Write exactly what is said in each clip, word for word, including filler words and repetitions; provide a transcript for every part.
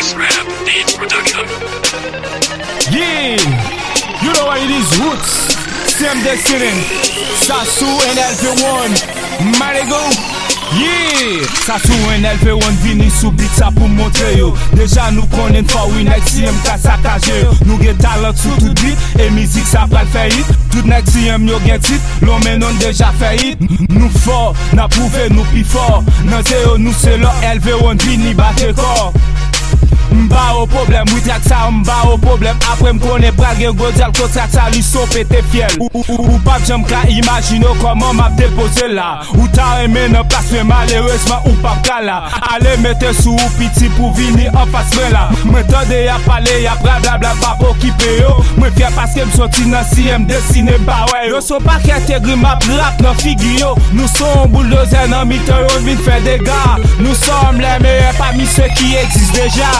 X Rap Beats Production. Yeah, you know what it is, Roots, Same Destiny, Sasu and L V one, Marigo. Yeah, Sasu and L V one vini sou beat sa pou montre yo. Deja nou konnen for we next C M ka sakaje yo. Nou gen talent sou tout beat, e mizik sa pral fè hit. Tout next C M yo gen tit, l'on menon deja fè hit. Nou fort, na prouve nou pi fort. Nan se yo nou se lo L V one vini bate kor. Mba au problème, oui trak sa mba au problème. Après m'konne brage godjal kontrak sa li so pété fiel. Ou, ou, ou, ou pas j'aime ka imagine comment m'a déposé là. Ou ta aimé nan place mais malheureusement ou pas ka là. Allez mette sous ou piti pour venir en face là. M'entende y'a parlé y'a blablabla pas occupé yo. M'en fier parce que m'sorti nan C M dessiné ba ouais yo. So pas qui intègre ma rap nan figu yo. Nous sommes bulldozer nan mito yo vin faire des gars. Nous sommes les meilleurs parmi ceux qui existent déjà.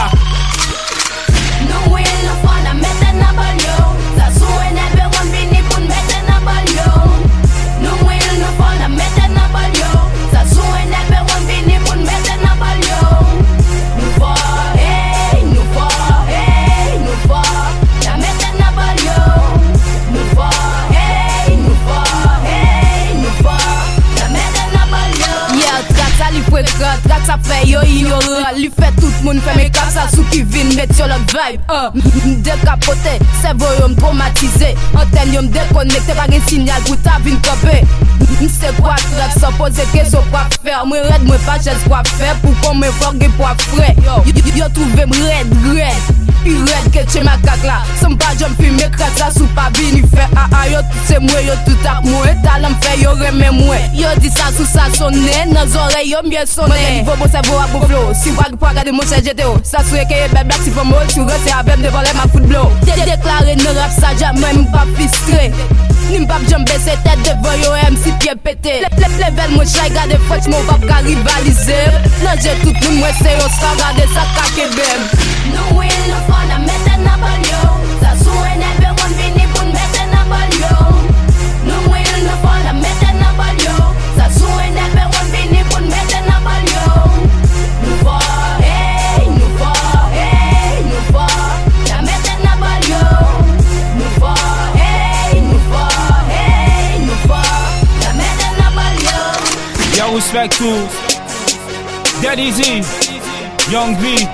Nou will no fun a mette na bal yo. Sasu and L V one vini pun mette na bal yo. Nou will no fun a mette na bal yo. Sasu and L V one vini pun mette na bal yo. Nou for, hey, nou for, hey, nou for. Na mette na bal yo. Nou for, hey, nou for, hey, nou for. Na mette na bal yo. Yeah, trak sa li frekant, trak sa fe yo ignorant. Li fe tout moun fe make up sa sou ki vin met sur l'autre vibe. uh. M'dekapote, servo yo m'traumatize. Antenne yo m'déconnecte, pa gen signal pou ta vin kope. M'se kwa trap, sans pose question kwa faire. Mwen red, mwen pa ches kwa faire. Pou kon mwen forge pou frais. Yo, yo, yo trouve m red, red. Pi red ke che makak la. Som pa jom fume krat sa sou pa vini fe. A a yo tout se mwe, yo tout ak mwe. Talan fe yo reme mwe. Yo di sa sou sa sonne. Nan zore yo mbyen sonne. Mwen niveau bon servo ak bon flow. Si wag pou agade mon chè G T O. Sa sou eke ye bel black si fò mol. Chou rese avem devant les ma foot blow. Déclaré ne rap sa jamais m'pas fistre. Ni m'pap jambé se tête devant yo M C pied pété. Level moi chay gade fouch mon pap ka rivaliser. Nan j'ai tout moun mwen se yo sa gade sa kake bem. Nou will no fun a mette na bal yo. Sasu and L V one vini pun mette na bal yo. Nou will no fun a mette na bal yo. Sasu and L V one vini pun mette na bal yo. Nou for, hey, nou for, hey, nou for. Na mette na bal yo. Nou for, hey, nou for, hey, nou for. Na mette na bal yo. Yo, respect to Daddy Z, Young V,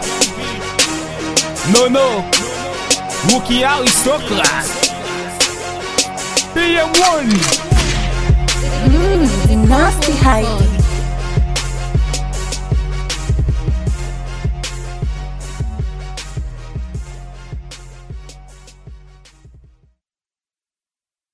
No No, Rookie Aristocrat, P M one. Mmm, the nasty Heidi.